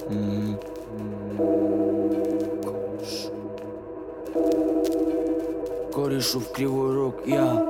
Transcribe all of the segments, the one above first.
Корешу в Кривой Рог, я.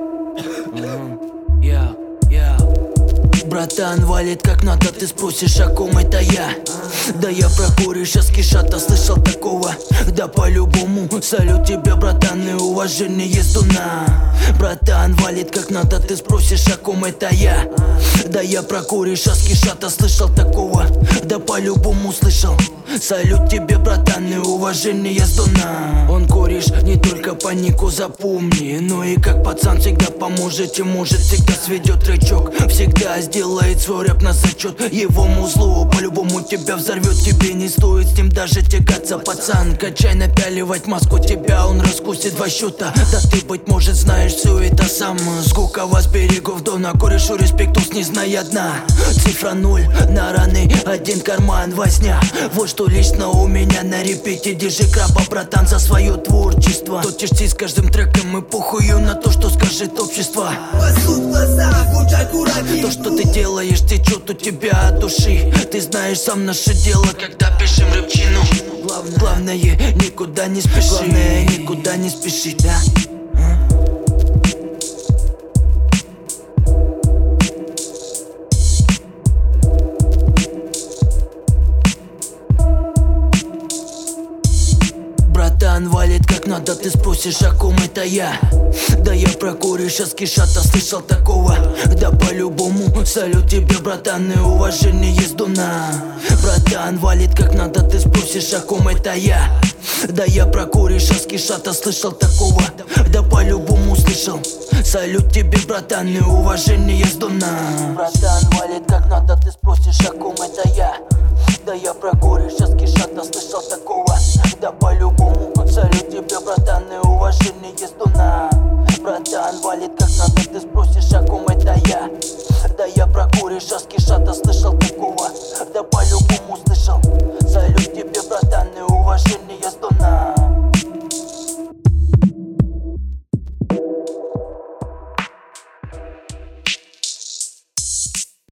Братан, валит как надо, ты спросишь, о ком это я? Да я про кореша с Кишата слышал такого. Да по-любому, салют тебе, братан, и уважение ездуна. Братан, валит как надо, ты спросишь, о ком это я? Да я про кореша с Кишата слышал такого. Да по-любому слышал. Салют тебе, братан, и уважение ездуна. Он кореш не только по нику, запомни, но и как пацан всегда поможет и может всегда сведет рычаг. Всегда сделает свой рэп на зачет. Его музло по-любому тебя взорвет. Тебе не стоит с ним даже тягаться, пацан. Качай, напяливать маску, тебя он раскусит два счета. Да ты, быть может, знаешь все это сам. С Гукова, с берегов Дона, корешу респектус не зная дна. Цифра 0 на раны, один карман возня. Вот что лично у меня на репите. Держи краба, братан, за свое творчество. То чешти с каждым треком и похую на то, что скажет общество. То, что ты делаешь, течет у тебя от души. Ты знаешь сам наше дело, когда пишем рэпчину. Главное, никуда не спеши. Главное, никуда не спеши, да? Братан, валит как надо, ты спросишь, о ком это я? Да я про кореша с Кишата слышал такого. Да по-любому, салют тебе, братан, и уважение ездуна. Братан, валит как надо, ты спросишь, о ком это я? Да я про кореша с Кишата слышал такого. Да по-любому слышал. Салют тебе, братан, и уважение ездуна. Братан, валит как надо, ты спросишь, о ком это я? Да я про кореша с Кишата слышал такого. Да по-любому, салют тебе, братан, и уважение ездуна. Братан, валит как надо, ты спросишь, о ком это я? Да я про кореша с Кишата слышал такого.